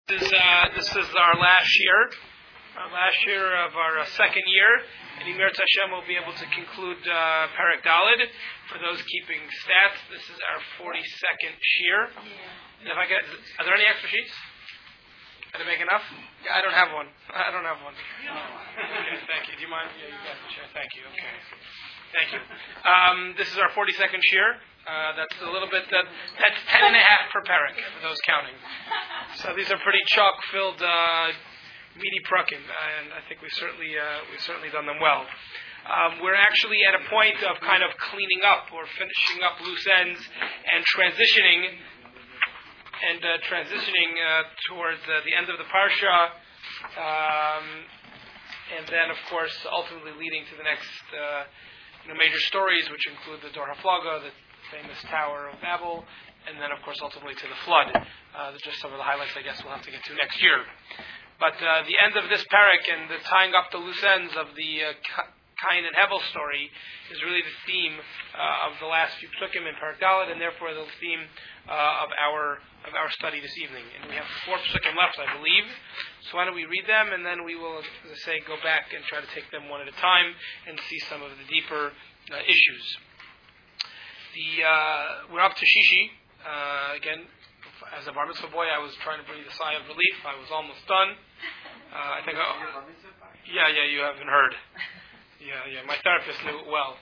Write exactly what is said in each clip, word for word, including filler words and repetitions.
This is, uh, this is our last year, our last year of our uh, second year. And Emir Tashem will be able to conclude uh, Perek Daled. For those keeping stats, this is our forty-second shiur. And if I get, are there any extra sheets? Did I make enough? Yeah, I don't have one. I don't have one. Okay, thank you. Do you mind? Yeah, you got the chair. Thank you. Okay. Thank you. Um, this is our forty-second shiur. Uh, that's a little bit, that, that's ten and a half per parak, for those counting. So these are pretty chalk-filled, uh, meaty prakim, and I think we've certainly, uh, we've certainly done them well. Um, we're actually at a point of kind of cleaning up, or finishing up loose ends, and transitioning, and uh, transitioning uh, towards uh, the end of the parsha, um, and then, of course, ultimately leading to the next uh, you know, major stories, which include the Dor HaFlaga, the famous Tower of Babel, and then, of course, ultimately to the flood. Uh, just some of the highlights, I guess, we'll have to get to next year. But uh, the end of this parak and the tying up the loose ends of the uh, Cain and Hevel story is really the theme uh, of the last few psukim in Perek Daled, and therefore the theme uh, of our of our study this evening. And we have four psukim left, I believe. So why don't we read them, and then we will, as I say, go back and try to take them one at a time and see some of the deeper uh, issues. The uh, we're up to Shishi. Uh, again, as a bar mitzvah boy, I was trying to breathe a sigh of relief. I was almost done. Uh, I think. I, yeah, yeah. You haven't heard. Yeah, yeah. My therapist knew it well.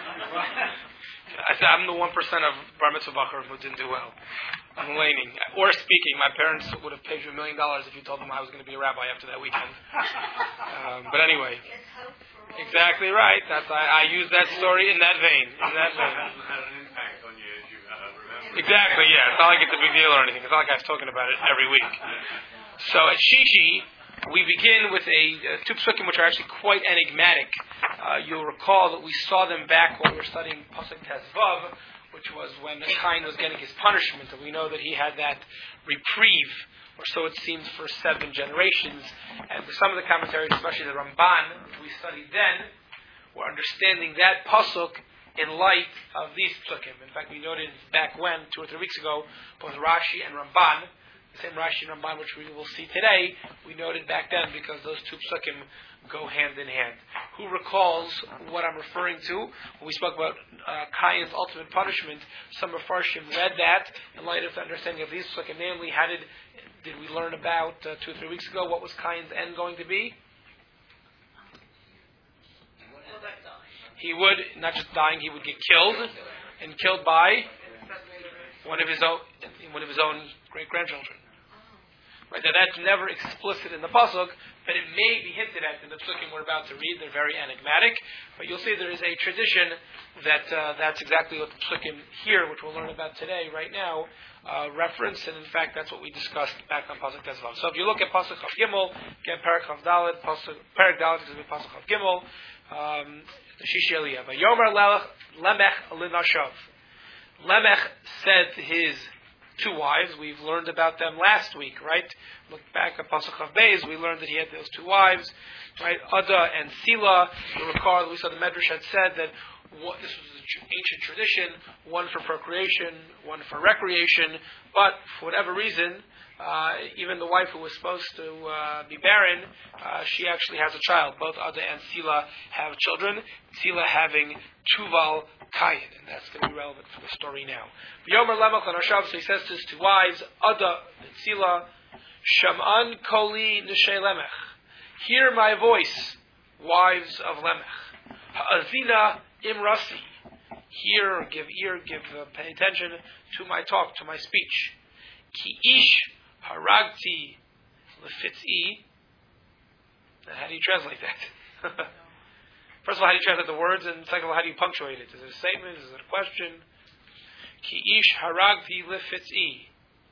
I said I'm the one percent of bar mitzvah bacher who didn't do well. I'm laning. Or speaking, my parents would have paid you a million dollars if you told them I was going to be a rabbi after that weekend. Um, but anyway. Exactly right. That's I, I use that story in that vein. In that vein. Exactly. Yeah. It's not like it's a big deal or anything. It's not like I was talking about it every week. So at Shishi, we begin with a uh, two psukim which are actually quite enigmatic. Uh, you'll recall that we saw them back when we were studying Pasuk Tezvav, which was when Cain was getting his punishment, and we know that he had that reprieve, or so it seems, for seven generations. And for some of the commentaries, especially the Ramban, we studied then, were understanding that pasuk in light of these psukim. In fact, we noted back when, two or three weeks ago, both Rashi and Ramban, the same Rashi and Ramban which we will see today, we noted back then because those two psukim go hand in hand. Who recalls what I'm referring to? When we spoke about uh, Cain's ultimate punishment, some Mefarshim read that in light of the understanding of these psukim. Namely, how did did we learn about uh, two or three weeks ago? What was Cain's end going to be? He would, not just dying, he would get killed, and killed by one of his own, one of his own great-grandchildren. Right, now that's never explicit in the pasuk, but it may be hinted at in the psukim we're about to read. They're very enigmatic, but you'll see there is a tradition that uh, that's exactly what the psukim here, which we'll learn about today, right now, uh, reference, and in fact that's what we discussed back on Pasuk Tezvav. So if you look at Pasuk Chav Gimel, again Perek Chav Daled, Perek Daled is Pasuk Chav Gimel, um, the Shishi Aliyah. Vayomer Lemech Linashav. Lemech said to his two wives. We've learned about them last week, right? Look back at Pasuk Chav Beis. We learned that he had those two wives, right? Ada and Sila. You recall, we saw the Medrash had said that what, this was an ancient tradition, one for procreation, one for recreation, but for whatever reason, uh, even the wife who was supposed to uh, be barren, uh, she actually has a child. Both Ada and Sila have children, Sila having Tuval Kayin, and that's going to be relevant for the story now. Yomer Lemech Lanashav, so he says to his two wives, Ada and Sila, Shaman Koli Nishei Lemech. Hear my voice, wives of Lemech. Ha'azina Imrasi. Hear, or give ear, give uh, pay attention to my talk, to my speech. Ki ish haragti lefitzi. How do you translate that? First of all, how do you translate the words? And second of all, how do you punctuate it? Is it a statement? Is it a question? Ki ish haragti lefitzi.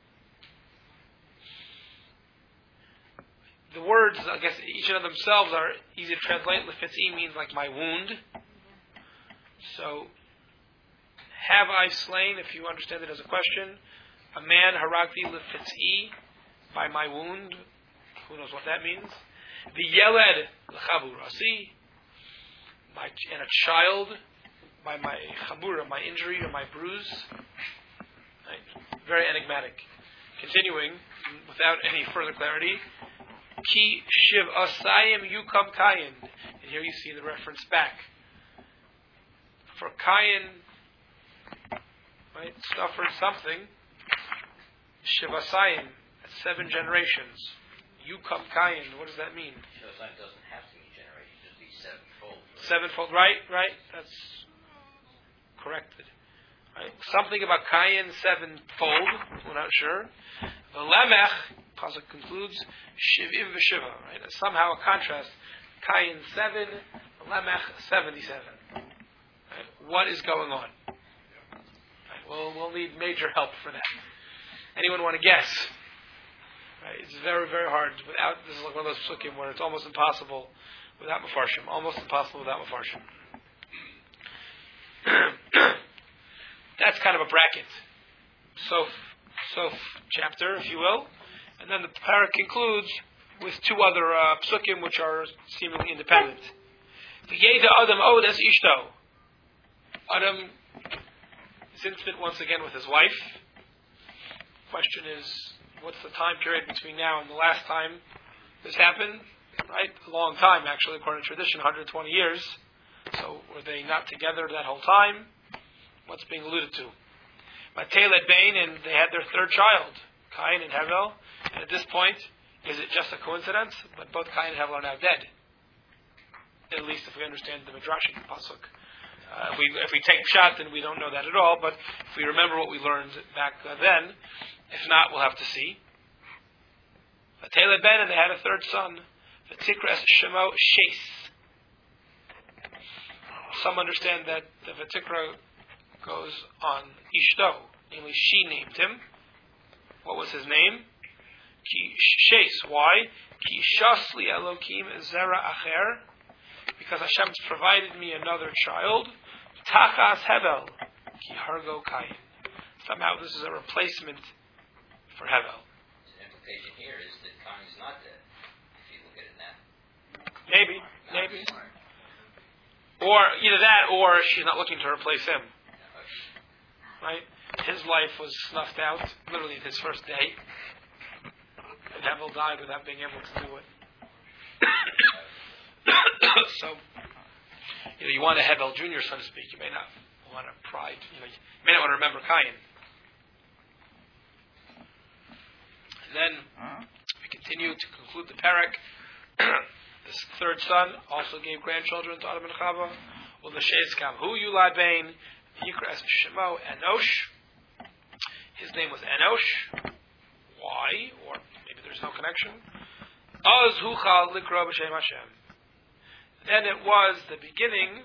The words, I guess, each of themselves are easy to translate. Lefitzi means like my wound. So, have I slain, if you understand it as a question, a man, haragti lefitzi, by my wound? Who knows what that means? The yeled lechavu rasi, my and a child by my chabura, my injury or my bruise. Right? Very enigmatic. Continuing, without any further clarity. Ki shiv asayim yukam kayin. And here you see the reference back. For Kayin, right, suffered something. Shiv asayim, seven generations. Yukam Kayin, what does that mean? Shiv asayim doesn't have to be generations, just be sevenfold. Sevenfold, right, right. That's corrected. Right? Something about Kayin sevenfold, we're not sure. The Lamech, Pasuk concludes, Shivim v'Shiva, right? Somehow a contrast. Kayin seven, Lamech seventy-seven. Right? What is going on? Right? We'll, we'll need major help for that. Anyone want to guess? Right? It's very, very hard without. This is like one of those psukim where it's almost impossible without mafarshim. Almost impossible without mafarshim. That's kind of a bracket. Sof, Sof chapter, if you will. And then the parak concludes with two other uh, psukim which are seemingly independent. V'yeda Adam od es ishto. Adam is intimate once again with his wife. Question is, what's the time period between now and the last time this happened? Right? A long time, actually, according to tradition, one hundred twenty years. So were they not together that whole time? What's being alluded to? Mateled Bain, and they had their third child, Cain and Hevel. And at this point, is it just a coincidence? But both Cain and Hevel are now dead. At least if we understand the Midrashic pasuk. Uh, if, we, if we take Pshat, then we don't know that at all. But if we remember what we learned back uh, then, if not, we'll have to see. Mateled Ben, and they had a third son. V'tikras Shemo Shes. Some understand that the V'tikra goes on Ishto, namely she named him. What was his name? Ki Shes. Why? Ki Shasli Elokim Zera Acher. Because Hashem has provided me another child. Tachas Hevel. Ki Hargo Kayin. Somehow this is a replacement for Hevel. The implication here is that Kain is not dead, if you look at it now. Maybe, maybe. Or either that, or she's not looking to replace him. Right? His life was snuffed out, literally his first day. And Hevel died without being able to do it. So, you know, you want a Hevel Junior, so to speak. You may not want a pride. You know, you may not want to remember Cain. And then we continue to conclude the parak. This third son also gave grandchildren to Adam and Chava. Well, the Sheiskam Hu Yulad Bain. Yikra es Shemo Enosh. His name was Enosh. Why? Or maybe there's no connection. Az Huchal Likra B'Shem Hashem. Then it was the beginning.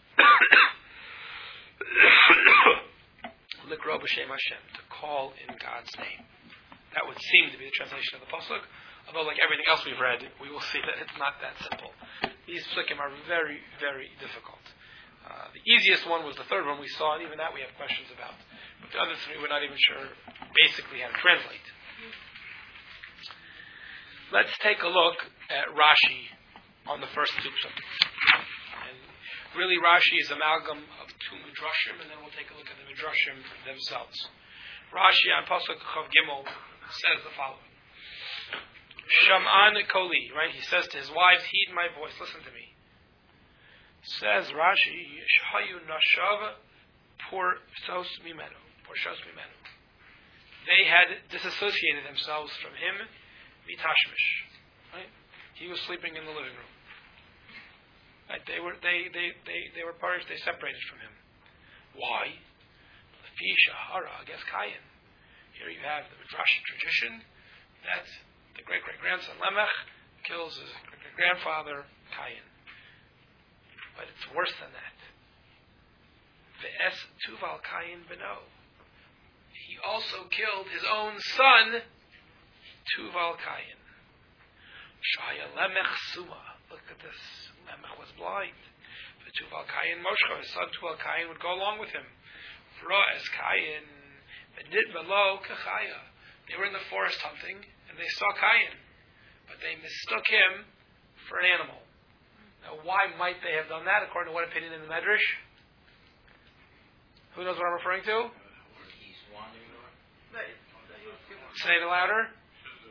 Likra B'Shem Hashem, to call in God's name. That would seem to be the translation of the pasuk. Although, like everything else we've read, we will see that it's not that simple. These psukim are very, very difficult. Uh, the easiest one was the third one we saw, and even that we have questions about. But the other three we're not even sure basically how to translate. Let's take a look at Rashi on the first two psukim. And really Rashi is amalgam of two midrashim, and then we'll take a look at the midrashim themselves. Rashi on Pasuk Chav Gimel says the following. Sham'an Koli, right? He says to his wives, heed my voice, listen to me. Says Rashi, Yeshayu Nashav Porsos Mimenu. Porsos Mimenu. They had disassociated themselves from him, Vitashmish. Right? He was sleeping in the living room. Right? They were they they, they, they were parties, they separated from him. Why? Lefi Shahara, I guess Kayin. Here you have the Midrashic tradition that the great great grandson Lamech kills his great great grandfather Kayin. But it's worse than that. Ve'es tuval Kayin beno. He also killed his own son, Tuval Kayin. Shaya Lemech Suma. Look at this. Lemech was blind. The Tuval Kayin Moshcha, his son Tuval Kayin, would go along with him. V'ro'es Kayin. V'nid v'lo kachaya. They were in the forest hunting, and they saw Kayin. But they mistook him for an animal. Now, why might they have done that, according to what opinion in the Medrash? Who knows what I'm referring to? He's wandering around. Say it louder.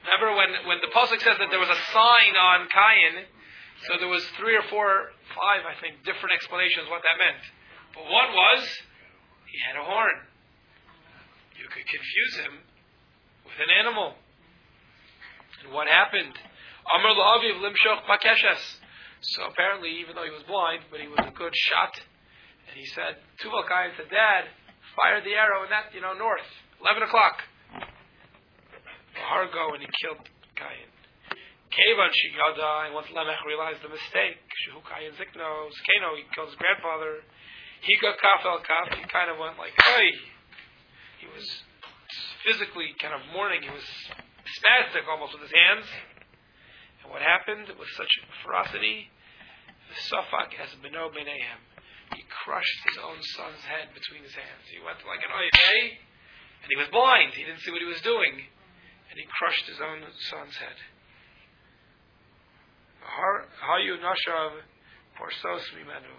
Remember when, when the Pasuk says that there was a sign on Cain, so there was three or four, five, I think, different explanations what that meant. But one was, he had a horn. You could confuse him with an animal. And what happened? Amar la'aviv limshoch bakeshes. So apparently, even though he was blind, but he was a good shot. And he said, Tuval Cain said, Dad, fire the arrow in that, you know, north, eleven o'clock. Hargo, and he killed Cain. Kevan shiyada, and once Lamech realized the mistake, Shehu Cain zikno, Keno, he killed his grandfather. He got kaf el kaf, he kind of went like, hey. He was physically kind of mourning, he was spastic almost with his hands. And what happened with such ferocity? The Safak as beno benehem. He crushed his own son's head between his hands. He went like an oivei, and he was blind. He didn't see what he was doing. And he crushed his own son's head. Hayu nashav porsos mimenu.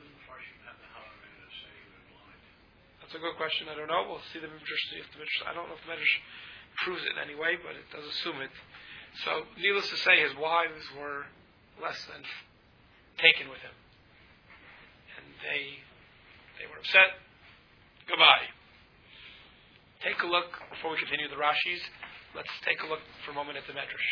That's a good question. I don't know. We'll see the Midrash. If the Midrash, I don't know if the Midrash proves it in any way, but it does assume it. So, needless to say, his wives were less than taken with him, and they they were upset. Goodbye. Take a look before we continue the Rashis. Let's take a look for a moment at the Medrash.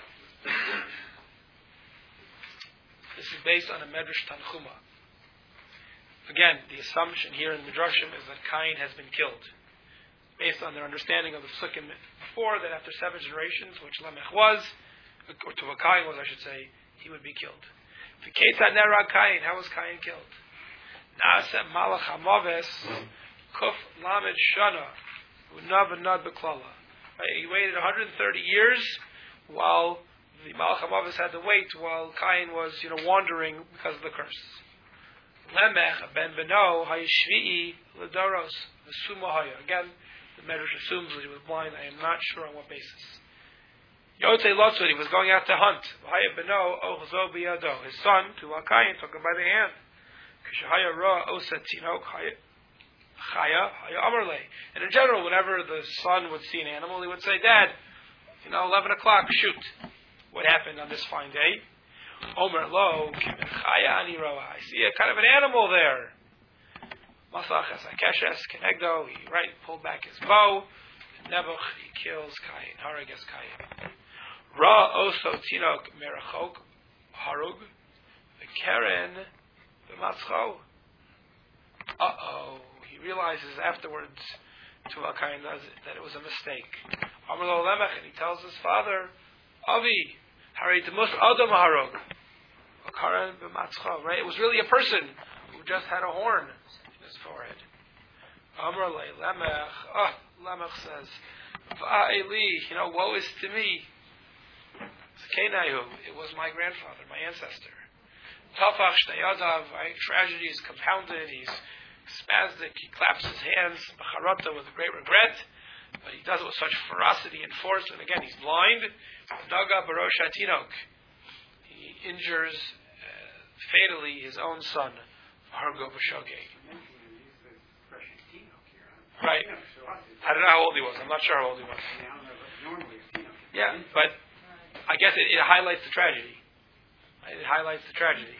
This is based on a Medrash Tanchuma. Again, the assumption here in the Midrashim is that Cain has been killed, based on their understanding of the Psukim before, that after seven generations, which Lamech was, or Tuva Cain was, I should say, he would be killed. V'ketzad nerag Cain, how was Cain killed? Na'aseh malach hamaves, kuf lamed shana, u'nav v'nad b'klala. He waited one hundred thirty years, while the malach hamaves had to wait, while Cain was, you know, wandering because of the curse. Lemech ben beno hayishvi'i ledoros v'sumahaya. Again, the Medrash assumes that he was blind. I am not sure on what basis. Yotzei lotzud, he was going out to hunt. V'haya beno ochzo biyado. His son, Tuval Cain, took him by the hand. K'shahaya ra osa tinok chaya haya amarle. And in general, whenever the son would see an animal, he would say, Dad, you know, eleven o'clock, shoot. What happened on this fine day? Omer lo, I see a kind of an animal there. Masach as Akeshes, Kenegdo, he right pulled back his bow. Nebuch, he kills Cain. Harag es Cain. Ra oso tinok merachok, harug, the Keren, the matzcho. Uh oh, he realizes afterwards, Tuval Cain does it, that it was a mistake. Omer lo lemech, and he tells his father, Avi, Hari Demus Adam Harog. Right? It was really a person who just had a horn in his forehead. Amar le Lamech. Oh, Lamech says, Va'eli, you know, woe is to me. It was my grandfather, my ancestor. Tafach Shtayadav, right? Tragedy is compounded, he's spastic, he claps his hands, Bacharata with great regret, but he does it with such ferocity and force, and again, he's blind. Daga Barosh Hatinok. He injures uh, fatally his own son, Hargo B'Shogeg. Right. I don't know how old he was. I'm not sure how old he was. Yeah, but I guess it, it highlights the tragedy. Right? It highlights the tragedy.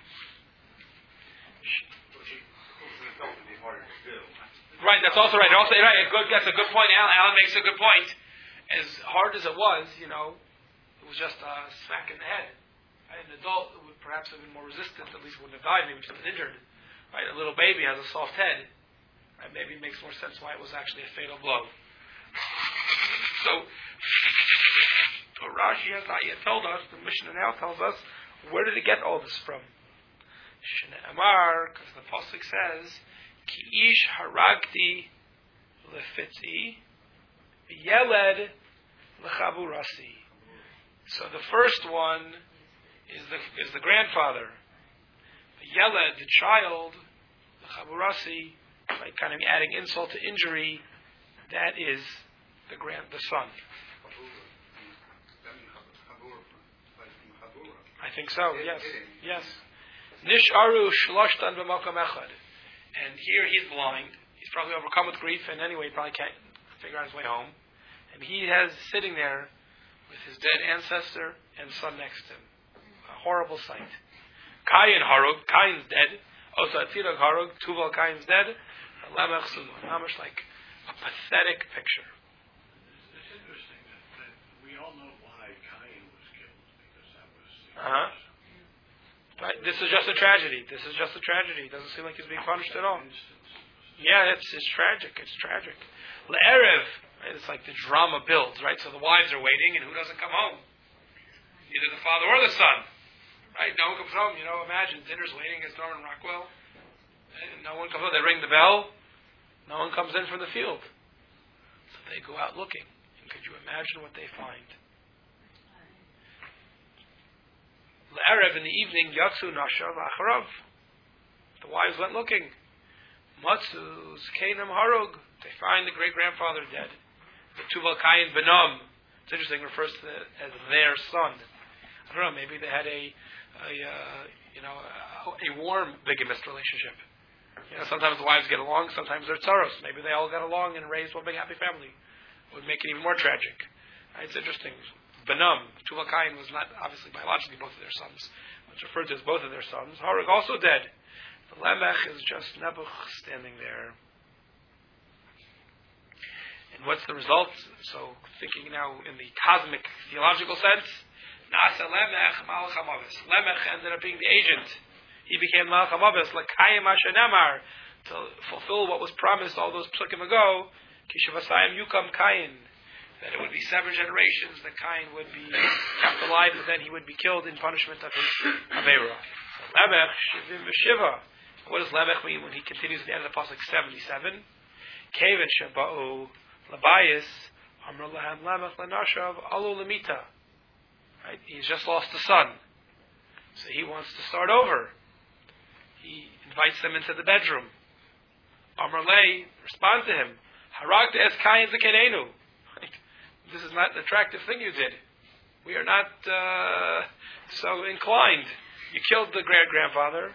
Right, that's also right. Also, right, a good, that's a good point. Alan, Alan makes a good point. As hard as it was, you know, it was just a smack in the head. Right? An adult would perhaps have been more resistant, at least wouldn't have died, maybe just injured. Right? A little baby has a soft head. Right? Maybe it makes more sense why it was actually a fatal blow. So, Rashi has not yet told us, the Mishnah now tells us, where did it get all this from? Shene Amar, because the Pasuk says, Ki ish haragti lefitzi, Yeled l'chaburasi. So the first one is the is the grandfather. The Yeled, the child, l'chaburasi, by kind of adding insult to injury, that is the grand the son. I think so. Yes, yes. Nisharu shloshtan b'makom echad. And here he's blind. He's probably overcome with grief, and anyway, he probably can't figure out his way home. And he has sitting there with his dead ancestor and son next to him. A horrible sight. Kayin harug, Kayin's dead. Osa Atzilak harug, Tuval Kayin's dead. Lamech Sumo. Namish like a pathetic picture. It's interesting that, that we all know why Kayin was killed, because that was the Uh-huh. Right. This is just a tragedy. This is just a tragedy. It doesn't seem like he's being punished at all. Yeah, it's it's tragic. It's tragic. Le'erev, right? It's like the drama builds, right? So the wives are waiting, and who doesn't come home? Either the father or the son, right? No one comes home. You know, imagine dinner's waiting as Norman Rockwell, and no one comes home. They ring the bell. No one comes in from the field. So they go out looking. And could you imagine what they find? Le'erev, in the evening, Yatsu Nashav Acharav. The wives went looking. Matsu's Kainam Harug. They find the great-grandfather dead. The Tuval Kayin Benam. It's interesting, refers to it as their son. I don't know, maybe they had a, a uh, you know, a, a warm bigamist relationship. You know, sometimes the wives get along, sometimes they're tsaros. Maybe they all got along and raised one big happy family. It would make it even more tragic. Right, it's interesting. Benam, Tuval Kayin was not obviously biologically both of their sons. It's referred to as both of their sons. Harug also dead. The Lamech is just Nebuch standing there. And what's the result? So, thinking now in the cosmic theological sense, Nasa Lamech Malach HaMavis. Lamech ended up being the agent. He became Malach HaMavis, L'kayim Hashanamar, to fulfill what was promised all those psukim ago, Kishavasayim Yukam Kayin, that it would be seven generations that Kain would be kept alive, and then he would be killed in punishment of his Aveira. Lamech Shivim V'Shiva. What does Lamech mean when he continues at the end of the pasuk seventy-seven? Kevin Shaba'u Labayis Amr Lahem Lamech Lanashav Alu Lamita. Right? He's just lost a son, so he wants to start over. He invites them into the bedroom. Amr Lay respond to him. Haragta es Kain Zekenenu. This is not an attractive thing you did. We are not uh, so inclined. You killed the great-grandfather.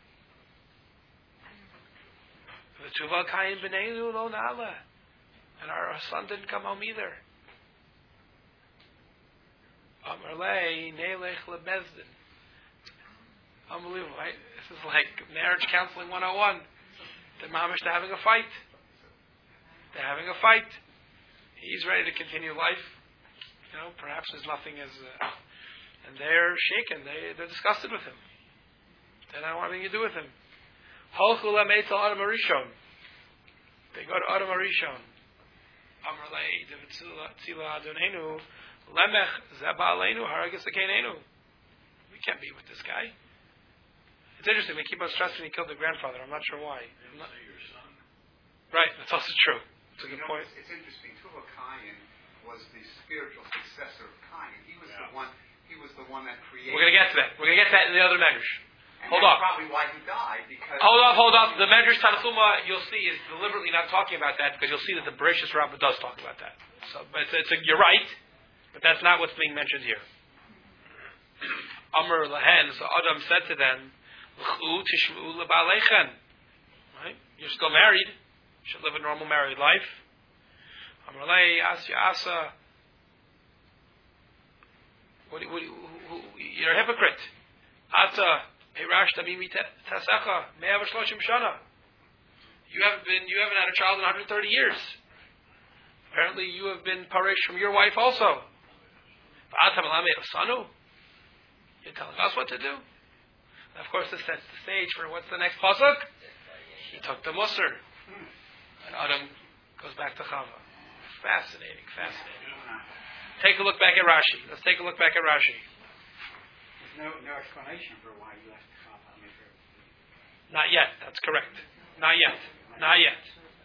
V'tuval Kayin b'neinu lo na'ala. And our son didn't come home either. Amar lei neilech lebezdin. Unbelievable, right? This is like marriage counseling one oh one. The mamish, they're having a fight. They're having a fight. He's ready to continue life. You know, perhaps there's nothing as... Uh, and they're shaken. They, they're disgusted with him. They don't want anything to do with him. Holchu lameitzel Adam Arishon. They go to Adam Arishon. Amar lei devitzila adonenu lemech zeba aleinu haragas akeinu. We can't be with this guy. It's interesting. They keep on stressing he killed the grandfather. I'm not sure why. Not, your son. Right. That's also true. It's a good you know, point. It's, it's interesting. Tuval Kayin was the spiritual successor of Kain. He was Yeah. the one. He was the one that created. We're going to get to that. We're going to get to that in the other measures. And Hold that's on. probably why he died. Because Hold up, hold up. The Medrash Tanchuma, you'll see, is deliberately not talking about that because you'll see that the Bereshis Rabbah does talk about that. So, but it's, it's a, you're right, but that's not what's being mentioned here. Amr Lahen, so Adam said to them, L'chu tishma'u leba'alechem. Right? You're still married. You should live a normal married life. Amr Lei, Asya Asa. What, what, who, who, you're a hypocrite. Ata. You haven't been, you haven't had a child in one hundred thirty years. Apparently, you have been parish from your wife also. You're telling us what to do. And of course, this sets the stage for what's the next pasuk. He took the musr, and Adam goes back to Chava. Fascinating, fascinating. Take a look back at Rashi. Let's take a look back at Rashi. No, no explanation for why you left Chava. Not yet. That's correct. Not yet. Not yet.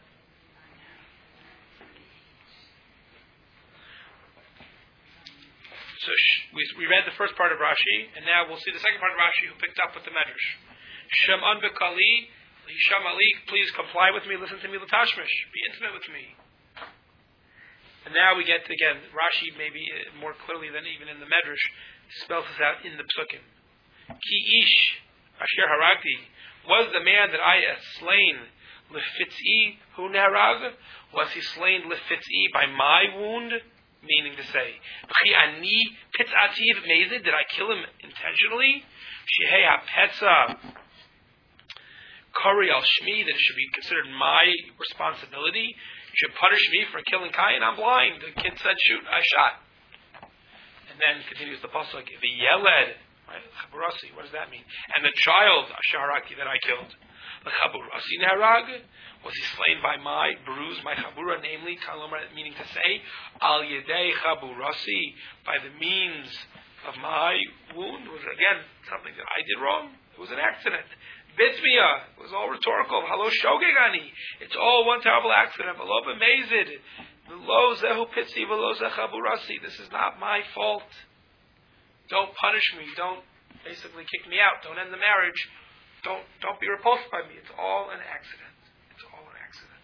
So sh- we, we read the first part of Rashi, and now we'll see the second part of Rashi who picked up with the Medrash. Shem'an bekali, Hisham Ali, please comply with me, listen to me, l'tashmish, be intimate with me. And now we get, again, Rashi maybe more clearly than even in the Medrash, spells this out in the Psukim. Ki ish, asher haragti, was the man that I had slain, lefitz'i hu neharag? Was he slain lefitz'i by my wound? Meaning to say, V'chi ani pitzativ mezid, did I kill him intentionally? Shehei hapetza kari al shmi, that it should be considered my responsibility. You should punish me for killing Cain. I'm blind. The kid said, shoot, I shot. And then continues the pasuk, the yeled, right? Chaburasi, what does that mean? And the child, Asharaki, that I killed. The Chaburasi Neharag, was he slain by my bruise, my Chabura, namely, Kalomar, meaning to say, Al Yedei Chaburasi, by the means of my wound, was again something that I did wrong. It was an accident. Bitzmiya, it was all rhetorical. Halo Shogegani, it's all one terrible accident. V'lo b'mezid, v'lo zehu pitzi, v'lo zeh Chaburasi, this is not my fault. Don't punish me, don't basically kick me out, don't end the marriage. Don't don't be repulsed by me. It's all an accident. It's all an accident.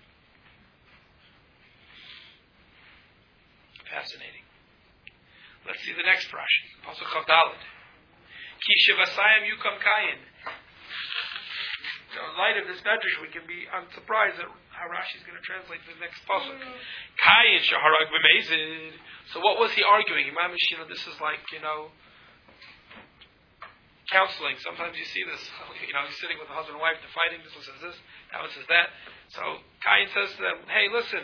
Fascinating. Let's see the next Rashi. Pasuk Chavdalid. Ki shivasayim yukam kayin. So in light of this medrash, we can be unsurprised at how Rashi is going to translate the next pasuk. Kayin shaharag b'mezid. So what was he arguing? Imam Mishina, this is like, you know, counseling. Sometimes you see this, you know, he's sitting with the husband and wife, they're fighting, this one says this, that one says that. So Cain says to them, hey, listen,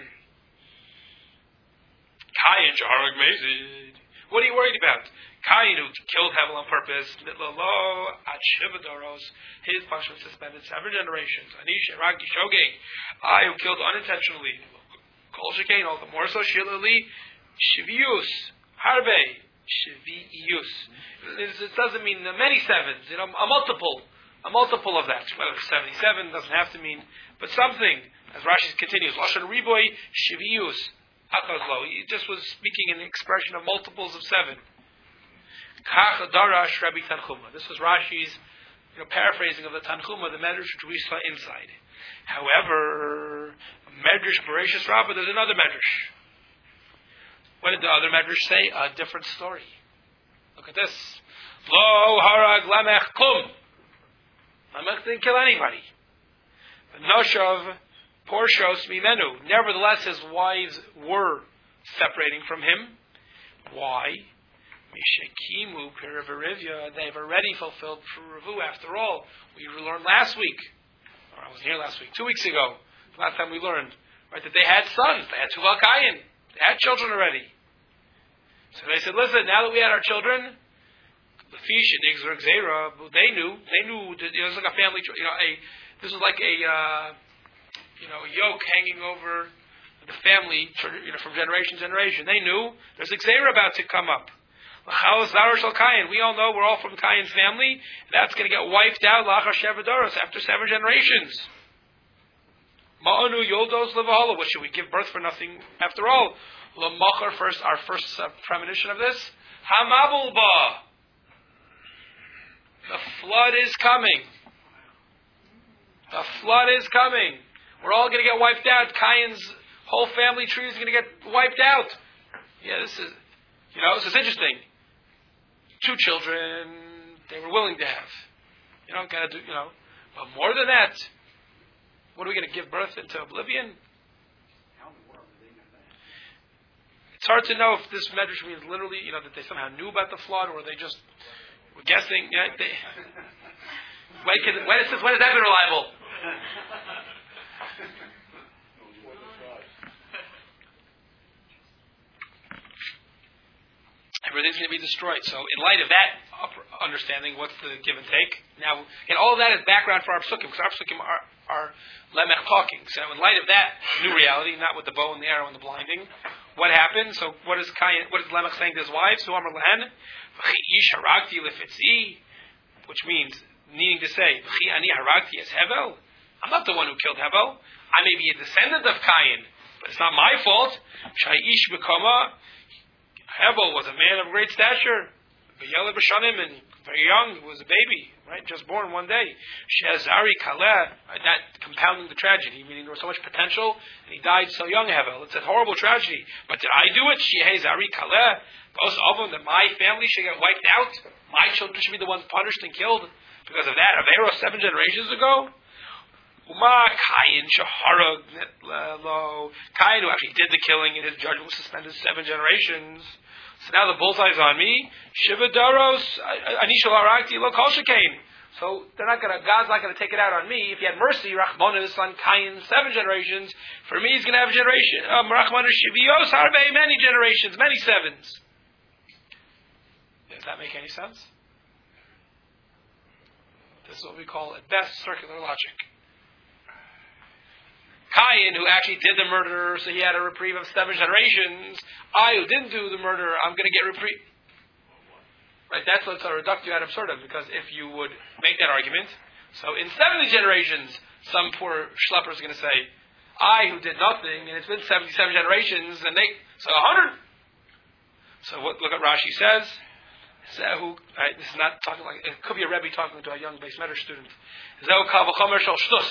Cain shaharag mezid. What are you worried about? Cain, who killed Hevel on purpose, mitlalo at shivadoros, his punishment suspended seven generations. Anish eragi shogeg, I who killed unintentionally. Kol shekain, all the more so shilali shivius harbe. Shiviyus. It doesn't mean many sevens, you know, a multiple, a multiple of that. Whether it's seventy-seven doesn't have to mean, but something. As Rashi continues, Lashon Riboy Shiviyus Akazlo. He just was speaking in the expression of multiples of seven. Kach Darash Rabbi Tanchuma. This was Rashi's, you know, paraphrasing of the Tanchuma, the Medrash which we saw inside. However, Medrash Bereshis Rabbah, there's another Medrash. What did the other Medrash say? A different story. Look at this. Lo harag lamech klum. Lamech didn't kill anybody. Noshav porshos mimenu. Nevertheless, his wives were separating from him. Why? Mishekimu piravarivya. They've already fulfilled piravu. After all, we learned last week, or I wasn't here last week, two weeks ago, last time we learned, right, that they had sons. They had Tuval Kayin. They had children already. So they said, listen, now that we had our children, the fish and Igzor Gzera, they knew, they knew that, you know, it was like a family, you know, a, this was like a, uh, you know, a yoke hanging over the family, you know, from generation to generation. They knew there's a Gzera about to come up. We all know we're all from Kain's family. That's going to get wiped out after seven generations. Ma'anu Yoldos Levahala. What should we give birth for nothing after all? Lamachar, first, our first uh, premonition of this. Hamabulba. The flood is coming. The flood is coming. We're all going to get wiped out. Cain's whole family tree is going to get wiped out. Yeah, this is, you know, this is interesting. Two children they were willing to have. You know, kind of, you know, but more than that, what are we going to give birth into oblivion? It's hard to know if this medrash means literally, you know, that they somehow knew about the flood, or they just were guessing. Yeah, they, when, can, when, is this, when has that been reliable? Everything's going to be destroyed. So, in light of that understanding, what's the give and take? Now, and all of that is background for our psukim, because our psukim are, are lemech talking. So, in light of that new reality, not with the bow and the arrow and the blinding, what happened? So, what is Cain, what is Lamech saying to his wives? Which means, needing to say, I'm not the one who killed Hevel. I may be a descendant of Cain, but it's not my fault. Hevel was a man of great stature, and very young, he was a baby, right? Just born one day. Shezari Kaleh, that compounding the tragedy, meaning there was so much potential, and he died so young, Hevel. It's a horrible tragedy. But did I do it? Shezari Kaleh, both of them, that my family should get wiped out? My children should be the ones punished and killed because of that? Avero seven generations ago? Uma Kayin Shaharag Nitlo. Kayin, who actually did the killing, and his judgment was suspended seven generations. So now the bullseye's on me. Shiva Daros Anishal Arakti Lo Kol Shekain. So they're not gonna. God's not gonna take it out on me. If He had mercy, Rachmana, his son Kayin, seven generations. For me, He's gonna have a generation. Um, Rachmana Shivios Harve, many generations, many sevens. Does that make any sense? This is what we call, at best, circular logic. Kayin, who actually did the murder, so he had a reprieve of seven generations. I, who didn't do the murder, I'm going to get reprieve. Right? That's what's a reductio ad absurdum, because if you would make that argument, so in seventy generations, some poor schlepper is going to say, I, who did nothing, and it's been seventy-seven generations, and they, so one hundred. So what, look what Rashi says. Zehu, right, this is not talking like, it could be a Rebbe talking to a young base matter student. Zehu kavachomer shel shtus.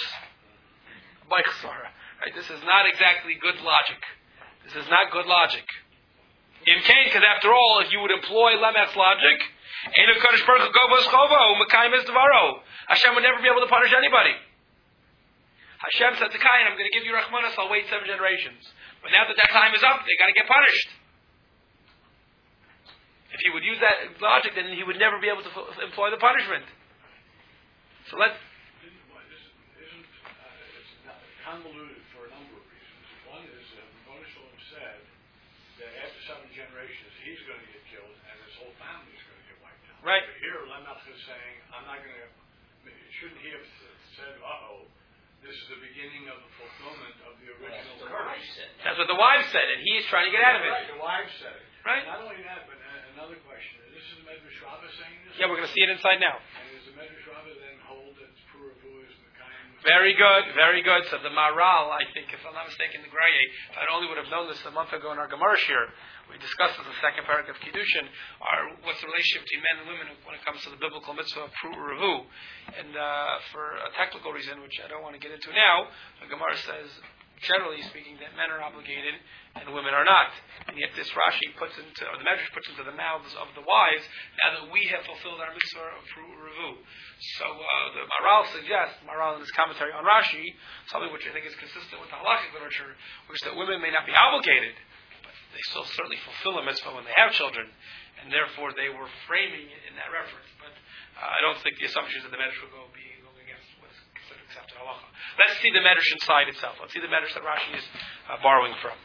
Right, this is not exactly good logic. This is not good logic. In Cain, because after all, if you would employ Lemet's logic, Hashem would never be able to punish anybody. Hashem said to Cain, I'm going to give you Rachmanas, I'll wait seven generations. But now that that time is up, they got to get punished. If he would use that logic, then he would never be able to f- employ the punishment. So let's... Isn't, isn't uh, it's not convoluted for a number of reasons. One is that Ribono Shel Olam said that after seven generations, he's going to get killed, and his whole family is going to get wiped out. Right. But here, Lamech is saying, I'm not going to... Shouldn't he have said, uh-oh, this is the beginning of the fulfillment of the original That's curse? That's what the wives said, and he's trying to get out of it. Right, the wives said it. Right. Not only that, but uh, another question. This is the Medrash Rabbah saying this? Yeah, we're going to see it inside now. And does the Medrash Rabbah then hold that it's Puravu is the kind... Very good, very good. So the Maral, I think, if I'm not mistaken, the Graye, if I only would have known this a month ago in our Gemara here, we discussed in the second paragraph of Kiddushin, are what's the relationship between men and women when it comes to the biblical mitzvah of Puravu. And uh, for a technical reason, which I don't want to get into now, the Gemara says, generally speaking, that men are obligated and women are not. And yet this Rashi puts into, or the Medrash puts into the mouths of the wives, now that we have fulfilled our mitzvah of Revu. So uh, the Maral suggests, Maral in his commentary on Rashi, something which I think is consistent with the halachic literature, which is that women may not be obligated, but they still certainly fulfill a mitzvah when they have children, and therefore they were framing it in that reference. But uh, I don't think the assumptions of the Medrash will go be going against what's considered accepted halacha. Let's see the Medrash inside itself. Let's see the Medrash that Rashi is uh, borrowing from.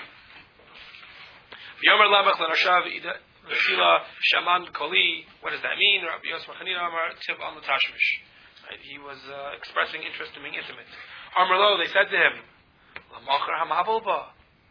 Yomer Lamech Lanashav Vesila Shaman Koli. What does that mean? Rabbi Yosef Chanina Amar Tiv Al Natashmish. He was uh, expressing interest in being intimate. Amar Lo, they said to him, Lamacher Hamavolba.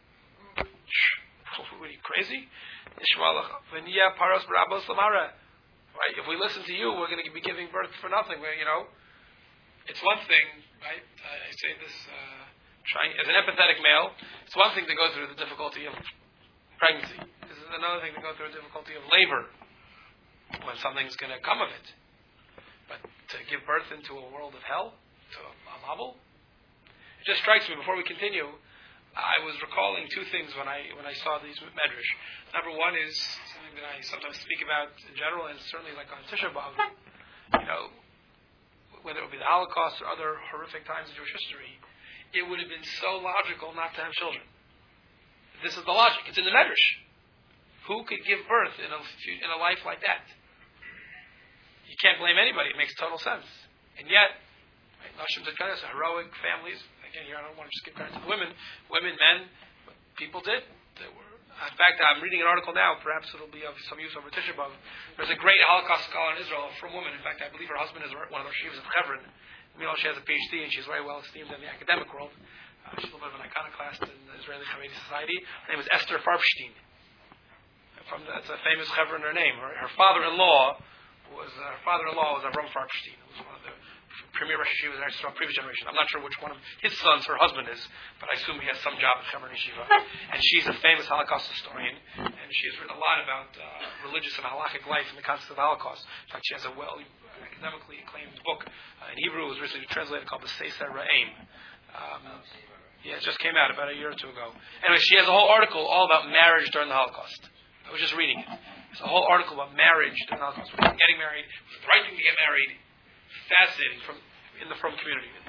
What are you crazy? Ishmalach Venia Paros Barabos Lamara. Right? If we listen to you, we're going to be giving birth for nothing. We're, you know, it's one thing, right? I say this uh, trying as an empathetic male. It's one thing to go through the difficulty of pregnancy. This is another thing to go through the difficulty of labor when something's going to come of it. But to give birth into a world of hell, to a mabul, it just strikes me. Before we continue, I was recalling two things when I when I saw these medrash. Number one is something that I sometimes speak about in general, and certainly like on Tisha B'Av, you know, whether it would be the Holocaust or other horrific times in Jewish history, it would have been so logical not to have children. This is the logic. It's in the Medrash. Who could give birth in a in a life like that? You can't blame anybody. It makes total sense. And yet, Nashim Tzedkanis, heroic families. Again, here I don't want to just give credit to the women, women, men, but people did. They were. In fact, I'm reading an article now. Perhaps it'll be of some use over Tisha B'Av. There's a great Holocaust scholar in Israel, from a woman. In fact, I believe her husband is one of the yeshivas of Hebron. You know, she has a P H D and she's very well esteemed in the academic world. Uh, she's a little bit of an iconoclast in the Israeli Haredi Society. Her name is Esther Farbstein. From the, that's a famous Hebron in her name. Her, her father-in-law was uh, her father-in-law was Avram Farbstein. Who was one of the premier Rosh Yeshivas in Israel, previous generation. I'm not sure which one of his sons her husband is, but I assume he has some job at Hebron Yeshiva. And she's a famous Holocaust historian, and she has written a lot about uh, religious and halakhic life in the context of the Holocaust. In fact, she has a well academically acclaimed book uh, in Hebrew. It was recently translated called the Sefer Ra'im. Um, yeah, it just came out about a year or two ago. Anyway, she has a whole article all about marriage during the Holocaust. I was just reading it. It's a whole article about marriage during the Holocaust. Getting married, the right thing to get married. Fascinating from in the Frum community.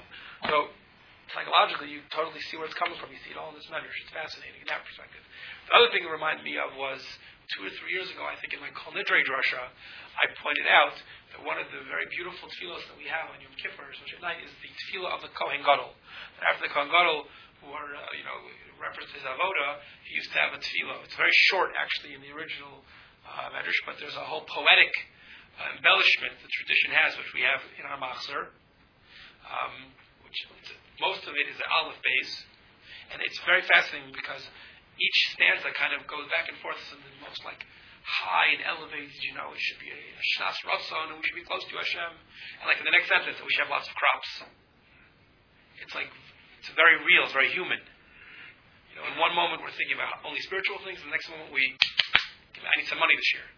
So, psychologically, you totally see where it's coming from. You see it all in this medrash. It's fascinating in that perspective. The other thing it reminded me of was two or three years ago, I think in my Kol Nidre drasha, I pointed out that one of the very beautiful tefillos that we have on Yom Kippur, especially at night, is the tefillah of the Kohen Gadol. And after the Kohen Gadol, who are, uh, you know, references his avoda, he used to have a tefillah. It's very short, actually, in the original uh, medrash, but there's a whole poetic uh, embellishment the tradition has, which we have in our machzor. Um, which most of it is the Aleph base, and it's very fascinating because each stanza kind of goes back and forth in the most like high and elevated, you know, it should be a, a shnas ratzon, and we should be close to Hashem, and like in the next sentence, we should have lots of crops. It's like, it's very real, it's very human. You know, in one moment we're thinking about only spiritual things, and the next moment we, I need some money this year.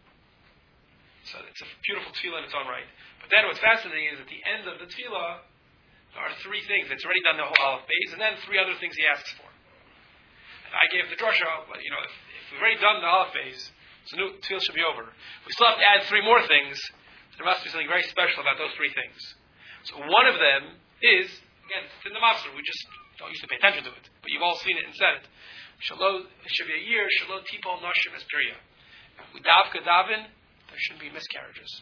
So it's a beautiful tefillah in its own right. But then what's fascinating is at the end of the tefillah, there are three things. It's already done the whole Aleph base, and then three other things he asks for. And I gave the drasha, but you know, if, if we've already done the Aleph base, so new tefillah should be over. We still have to add three more things. So there must be something very special about those three things. So one of them is, again, it's in the Machzor. We just don't usually pay attention to it, but you've all seen it and said it. Shalo, it should be a year. Shalo tipo nashim espiriya. With davka davin, there shouldn't be miscarriages.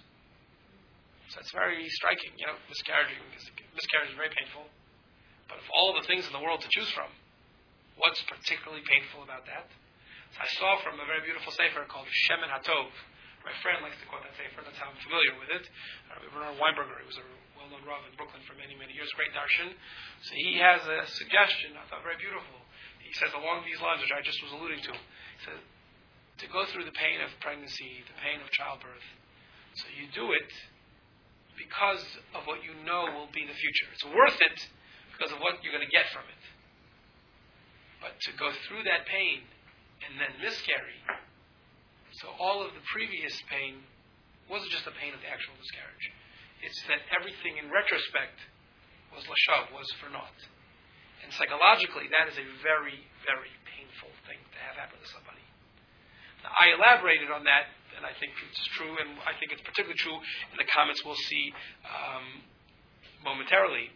So it's very striking, you know, miscarriage, miscarriage is very painful. But of all the things in the world to choose from, what's particularly painful about that? So I saw from a very beautiful sefer called Shemen HaTov. My friend likes to quote that sefer, that's how I'm familiar with it. Uh, Bernard Weinberger, he was a well-known Rav in Brooklyn for many, many years, great darshan. So he has a suggestion, I thought very beautiful. He says along these lines, which I just was alluding to, he says, to go through the pain of pregnancy, the pain of childbirth, so you do it because of what you know will be the future. It's worth it because of what you're going to get from it. But to go through that pain and then miscarry, so all of the previous pain wasn't just the pain of the actual miscarriage. It's that everything in retrospect was lashav, was for naught. And psychologically, that is a very, very painful thing to have happen to somebody. Now, I elaborated on that, and I think it's true, and I think it's particularly true in the comments we'll see um, momentarily.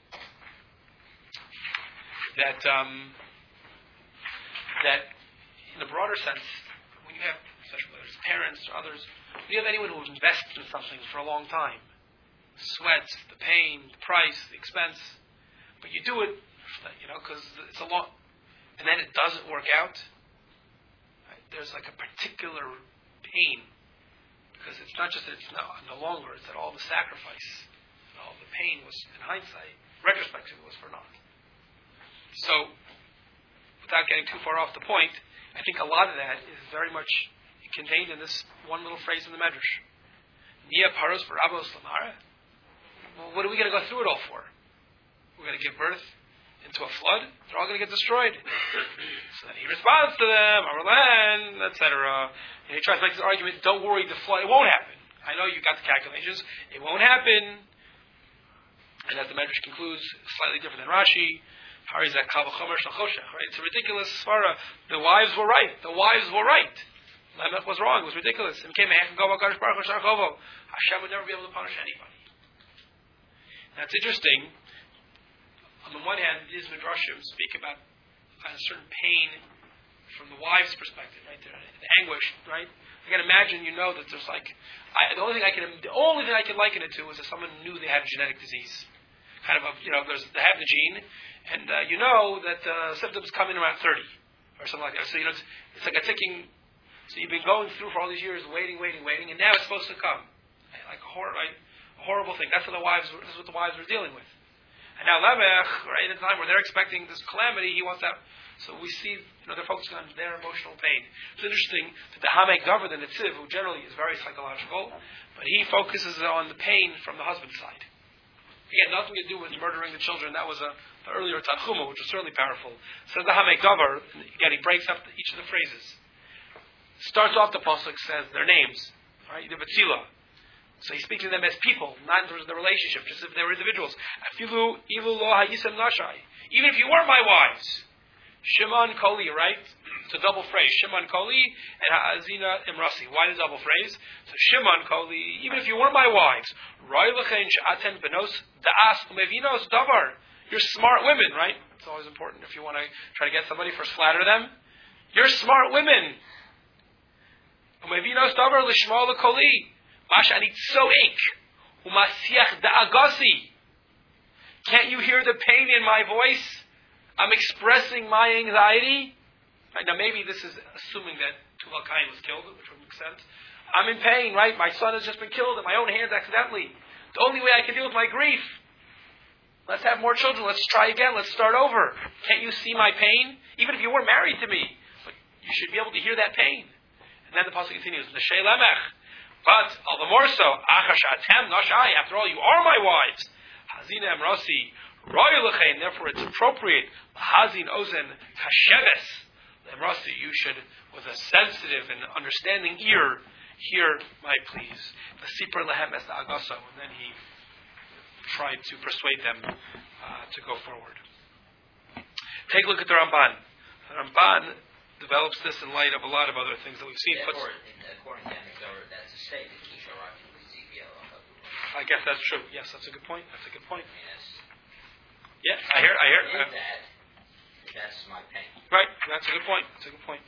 That um, that in a broader sense, when you have such whether it's parents or others, when you have anyone who invests in something for a long time, sweats, the pain, the price, the expense, but you do it, you know, because it's a long, and then it doesn't work out. Right? There's like a particular pain. Because it's not just that it's no, no longer, it's that all the sacrifice and all the pain was, in hindsight, retrospectively, was for naught. So, without getting too far off the point, I think a lot of that is very much contained in this one little phrase in the Medrash. Nia paros v'rabos lamara. Well, what are we going to go through it all for? We're going to give birth into a flood? They're all going to get destroyed. So then he responds to them, Arlen, et cetera. And he tries to make this argument, don't worry, the flood, it won't happen. I know you got the calculations. It won't happen. And as the Medrash concludes, slightly different than Rashi, right? It's a ridiculous svara. The wives were right. The wives were right. Lamech was wrong. It was ridiculous. Hashem would never be able to punish anybody. That's interesting. On the one hand, these Midrashim speak about a certain pain from the wife's perspective, right? The, the anguish, right? I can imagine, you know, that there's like, I, the only thing I can, the only thing I can liken it to is if someone knew they had a genetic disease. Kind of a, you know, there's, they have the gene, and uh, you know that uh, symptoms come in around thirty, or something like that. So, you know, it's, it's like a ticking, so you've been going through for all these years, waiting, waiting, waiting, and now it's supposed to come. Like a, hor- right? a horrible thing. That's what the wives were, this is what the wives were dealing with. And now Lamech, right, at the time where they're expecting this calamity, he wants that. So we see, you know, they're focusing on their emotional pain. It's interesting that the Hamek Dover, the Netziv, who generally is very psychological, but he focuses on the pain from the husband's side. Again, nothing to do with murdering the children. That was a, the earlier Tanchuma, which was certainly powerful. Says the Hamek Dover, again, he breaks up each of the phrases. Starts off the pasuk, says their names, right? The Betzila. So he's speaking to them as people, not in terms of the relationship, just if they were individuals. Afilu ilu lo hayisem nashai. Even if you were my wives. Shimon Koli, right? It's a double phrase. Shimon Koli and Ha'azina Imrasi. Why the double phrase? So Shimon Koli, even if you were my wives. Roy lechen she'aten benos da'as umevinos davar. You're smart women, right? It's always important if you want to try to get somebody, first flatter them. You're smart women. Can't you hear the pain in my voice? I'm expressing my anxiety. Right, now maybe this is assuming that Tuval Kain was killed, which would make sense. I'm in pain, right? My son has just been killed in my own hands accidentally. The only way I can deal with my grief. Let's have more children. Let's try again. Let's start over. Can't you see my pain? Even if you weren't married to me. But you should be able to hear that pain. And then the pasuk continues, L'shei lemech. But all the more so, Achash atem nashai. After all, you are my wives. Hazina emrasi. Roy lechein. Therefore, it's appropriate. Hazin ozen kasheves. Emrasi. You should, with a sensitive and understanding ear, hear my pleas. V'sipar lehem es agaso. And then he tried to persuade them uh, to go forward. Take a look at the Ramban. The Ramban develops this in light of a lot of other things that we've seen. Yeah, according, according to Amitzvah, that's a state that Kisharaki was Z B L. I guess that's true. Yes, that's a good point. That's a good point. Yes. Yeah, I hear. I hear. In that, that's my pain. Right. That's a good point. That's a good point.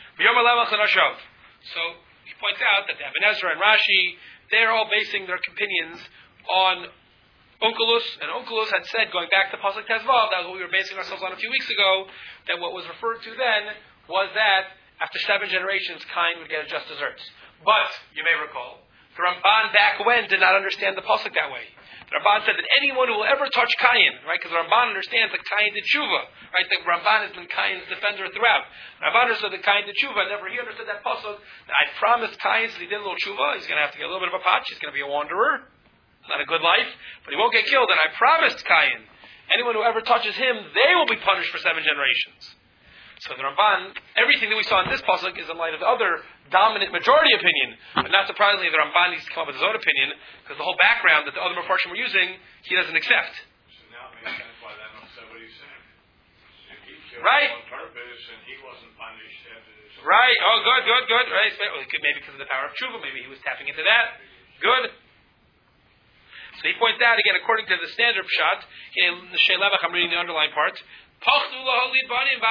So he points out that the Ibn Ezra and Rashi, they're all basing their opinions on Onkelos, and Onkelos had said, going back to Pasuk Tezvav, that was what we were basing ourselves on a few weeks ago, that what was referred to then was that after seven generations, Cain would get a just desserts. But, you may recall, the Ramban back when did not understand the Pasuk that way. The Ramban said that anyone who will ever touch Cain, right, because the Ramban understands that Cain did tshuva, right, the Ramban has been Cain's defender throughout. The Ramban understood that Cain did tshuva, never he understood that Pasuk, that I promised Cain, so he did a little tshuva, he's going to have to get a little bit of a patch, he's going to be a wanderer. Not a good life, but he won't get killed. And I promised Cain, anyone who ever touches him, they will be punished for seven generations. So the Ramban, everything that we saw in this pasuk is in light of the other dominant majority opinion. But not surprisingly, the Ramban needs to come up with his own opinion, because the whole background that the other Mepharshim were using, he doesn't accept. So now it makes sense why that don't say what he's saying. If he killed Right. on purpose and he wasn't punished after this. Right. Oh, good, good, good. Right. Well, it could, maybe because of the power of tshuva, maybe he was tapping into that. Good. So he points out again, according to the standard pshat, in the Sheilevach, I'm reading the underlined part. They were afraid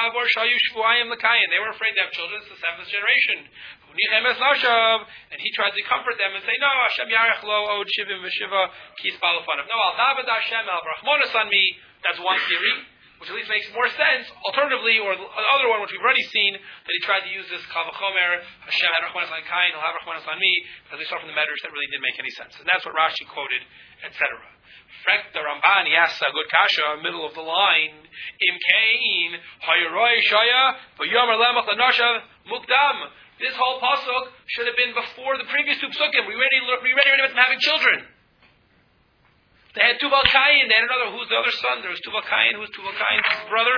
to have children. It's the seventh generation. And he tried to comfort them and say, no, Hashem yarech lo od shivim v'shiva kis balufanav. No, al david Hashem al brachmonas on me. That's one theory, which at least makes more sense. Alternatively, or the other one, which we've already seen, that he tried to use this kal v'chomer, Hashem had rachmanas on Cain, he'll have rachmanas on me, because we saw from the Medrash that really didn't make any sense. And that's what Rashi quoted, et cetera. Frek the Ramban, he asks a good kasha, middle of the line, Im Cain, hayaroi shaya, v'yomer lemach l'noshav mukdam. This whole pasuk should have been before the previous two psukim. We already, we already read about them having children. They had Tuval Cain, they had another, who's the other son? There was Tuval Cain, who's Tuval Cain's brother?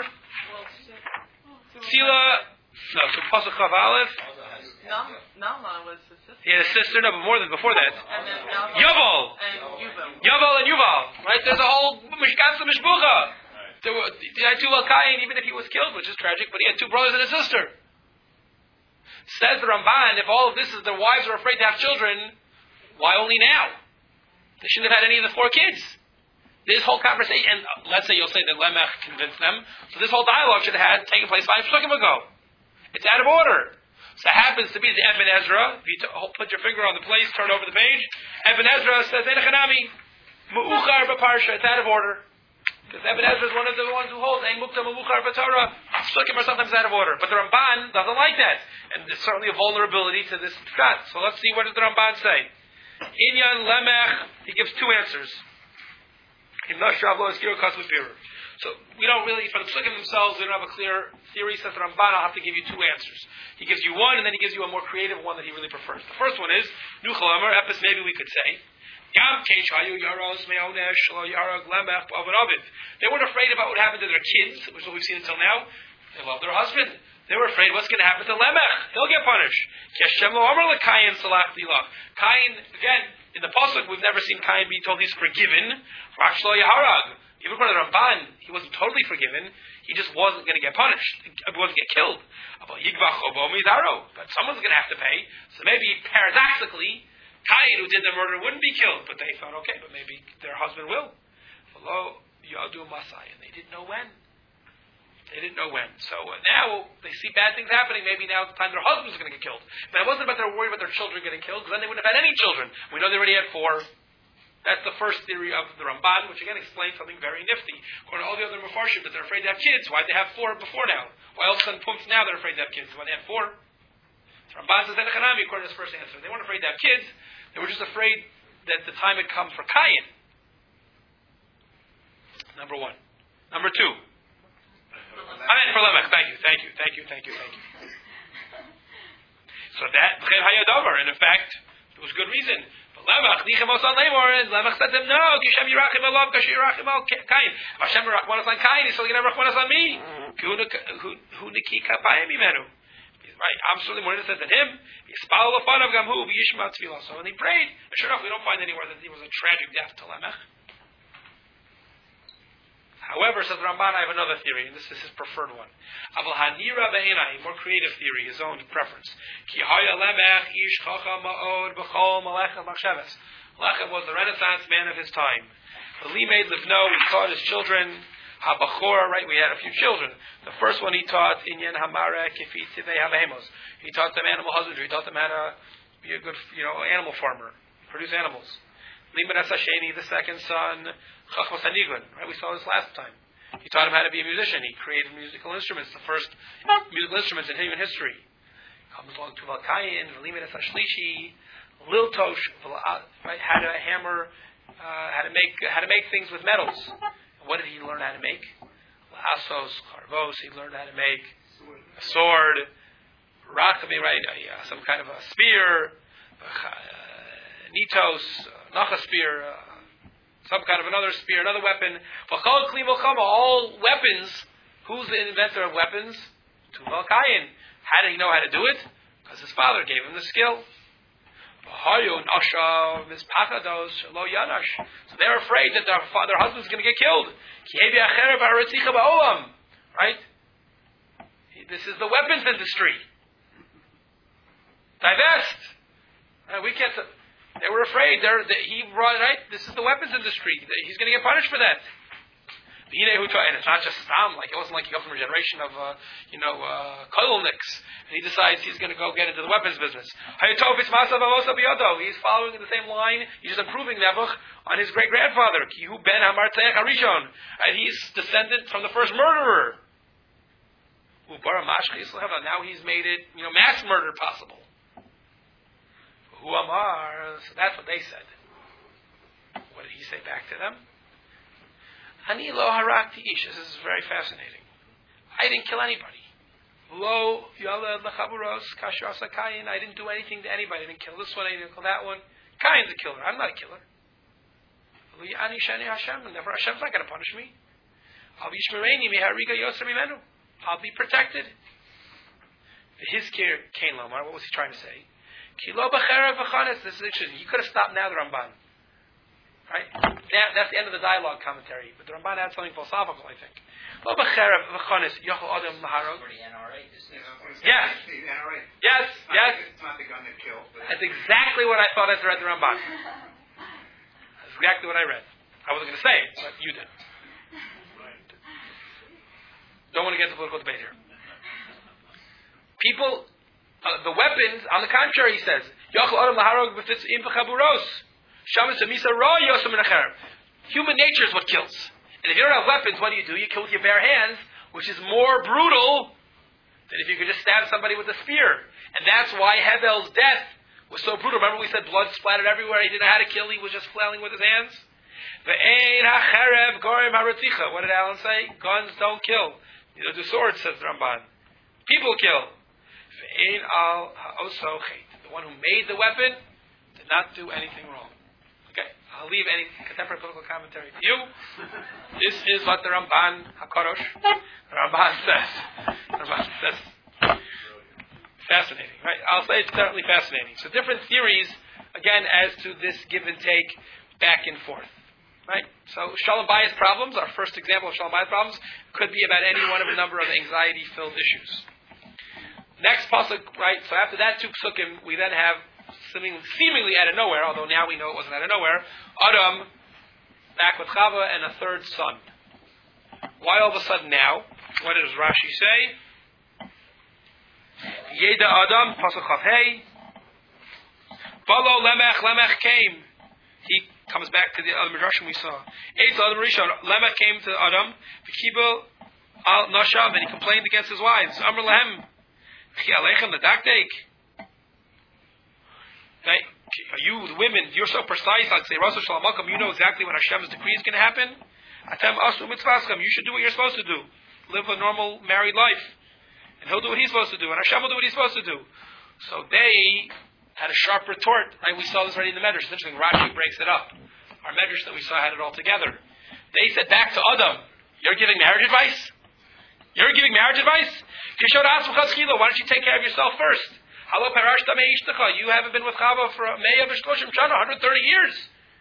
Sila, no, so pasuk Chav Aleph. Naaman was his sister. He had a sister, no, but more than before that. And then Naaman Yuval. and Yuval. Yuval and Yuval. Right? There's a whole Mishkansa Mishbucha. There were, he had Tuval Cain, even if he was killed, which is tragic, but he had two brothers and a sister. Says the Ramban, if all of this is their wives are afraid to have children, why only now? They shouldn't have had any of the four kids. This whole conversation, and let's say you'll say that Lemech convinced them, so this whole dialogue should have had taken place five psukim ago. It's out of order. So it happens to be the Ibn Ezra. If you t- put your finger on the place, turn over the page. Ibn Ezra says, Einachanami, Mu'uchar b'parsha. It's out of order. Because Ibn Ezra is one of the ones who holds, Ein mukta mu'uchar b'torah. Psukim are sometimes out of order. But the Ramban doesn't like that. And there's certainly a vulnerability to this pshat. So let's see, what does the Ramban say? Inyan lemech, he gives two answers. So we don't really, for the psukim themselves, we don't have a clear theory. Says the Ramban, I'll have to give you two answers. He gives you one, and then he gives you a more creative one that he really prefers. The first one is, Nuchal Amar, Epis, maybe we could say, They weren't afraid about what happened to their kids, which is what we've seen until now. They love their husband. They were afraid what's going to happen to Lemech. He'll get punished. Cain, again, in the pasuk, we've never seen Cain be told he's forgiven. Even according to the Ramban, he wasn't totally forgiven. He just wasn't going to get punished. He wasn't going to get killed. But someone's going to have to pay. So maybe, paradoxically, Cain, who did the murder, wouldn't be killed. But they thought, okay, but maybe their husband will. Yadu Masai, and they didn't know when. They didn't know when. So uh, now they see bad things happening. Maybe now it's the time their husbands are going to get killed. But it wasn't about their worry about their children getting killed, because then they wouldn't have had any children. We know they already had four. That's the first theory of the Ramban, which again explains something very nifty. According to all the other Mefarshim, that they're afraid to have kids. Why did they have four before now? Why all of a sudden, pumps now they're afraid to have kids? Why they have four? So Ramban says, according to his first answer, they weren't afraid to have kids. They were just afraid that the time had come for Cain. Number one. Number two. I mean, for Lamech. Thank you, thank you, thank you, thank you, thank you. So that, and in fact, there was good reason. But Lamech, and Lamech said to him, no, Kishem Yerachim Alav, Kasher Yerachim Al Cain. If Hashem Rachmanas on Cain, he's still going to have Rachmanas on me. Hu Niki Kapayim Imenu. Right, absolutely more innocent than him. So when he prayed, sure enough, we don't find anywhere that it was a tragic death to Lamech. However, says Ramban, I have another theory, and this is his preferred one. Aval Hanira Be'enai, more creative theory, his own preference. Ki Haya Lamech Ish Chacham Ma'od B'chol Malechem Machsheves. Lechem was the Renaissance man of his time. Li made Livno, he taught his children. Habachor, right? We had a few children. The first one he taught Inyan Hamara Kifi Tivei Havehemos. He taught them animal husbandry. He taught them how to be a good, you know, animal farmer, produce animals. Liman Asasheni, the second son, Chachmas Hanigun. Right? We saw this last time. He taught him how to be a musician. He created musical instruments, the first musical instruments in human history. Comes along to Valkayin, Liman Asashlishi, Liltosh, right? How to hammer, uh, how to make, how to make things with metals. What did he learn how to make? Lasos, Charvos, he learned how to make a sword, Rakami, right? Uh, some kind of a spear, uh, Nitos, uh, Nacha spear, uh, some kind of another spear, another weapon. All weapons. Who's the inventor of weapons? Tuval Kayin. How did he know how to do it? Because his father gave him the skill. So they're afraid that their, their husband's going to get killed. Right? This is the weapons industry. Divest. Uh, we can't. They were afraid. They're, they, he brought right. This is the weapons industry. He's going to get punished for that. And it's not just Stam, like it wasn't like he comes from a generation of, uh, you know, uh, Kolniks, and he decides he's going to go get into the weapons business. He's following in the same line. He's just improving Nebuch on his great grandfather. And he's descendant from the first murderer. Now he's made it, you know, mass murder possible. So that's what they said. What did he say back to them? Ani lo harakti ish. This is very fascinating. I didn't kill anybody. Lo yalad lechaburos kasher asa Kayin. I didn't do anything to anybody. I didn't kill this one. I didn't kill that one. Kayin's a killer. I'm not a killer. Lo yani shani Hashem. Never Hashem's not going to punish me. I'll be shmereini mihariga yoser mimenu. I'll be protected. His care, Cain Lomar. What was he trying to say? Kilo b'cherev v'chanes. This is interesting. You could have stopped now the Ramban. Right? That, that's the end of the dialogue commentary. But the Ramban had something philosophical, I think. Lo b'cherev v'chanes yochel adam laharog. For the N R A, this is Yes. Yes. Yes. It's not the gun that kills. That's exactly what I thought as I read the Ramban. That's exactly what I read. I wasn't going to say it, but you did. Don't want to get into political debate here. People, uh, the weapons, on the contrary, he says, yochel adam laharog b'fitzim v'chaburos. Human nature is what kills. And if you don't have weapons, what do you do? You kill with your bare hands, which is more brutal than if you could just stab somebody with a spear. And that's why Hevel's death was so brutal. Remember we said blood splattered everywhere. He didn't know how to kill. He was just flailing with his hands. What did Alan say? Guns don't kill. Neither do swords, says the Ramban. People kill. The one who made the weapon did not do anything wrong. Okay, I'll leave any contemporary political commentary to you. This is what the Ramban HaKadosh, the Ramban says. The Ramban says. Fascinating, right? I'll say it's certainly fascinating. So different theories, again, as to this give and take, back and forth. Right? So Shalom Bayis problems, our first example of Shalom Bayis problems, could be about any one of a number of anxiety-filled issues. Next pasuk, right? So after that two psukim, we then have Seemingly, seemingly out of nowhere, although now we know it wasn't out of nowhere, Adam back with Chava and a third son. Why all of a sudden now? What does Rashi say? Yeda Adam, Pasuk Chaf Hey. Balo Lemech, Lemech came. He comes back to the other midrashim we saw. Eitz Adam Rishon, Lemech came to Adam, V'kibel al Nashav, and he complained against his wives. Amr Lehem, Chi Aleichem, the Daktek. Are you, the women, you're so precise, I'd say, Rasul Shalom Malkam, you know exactly when Hashem's decree is going to happen? Atem Asu Mitzvahskam, you should do what you're supposed to do. Live a normal married life. And he'll do what he's supposed to do, and Hashem will do what he's supposed to do. So they had a sharp retort. Right? We saw this already in the Medrash. It's interesting, Rashi breaks it up. Our Medrash that we saw had it all together. They said back to Adam, you're giving marriage advice? You're giving marriage advice? Why don't you take care of yourself first? You haven't been with Chava for one hundred thirty years.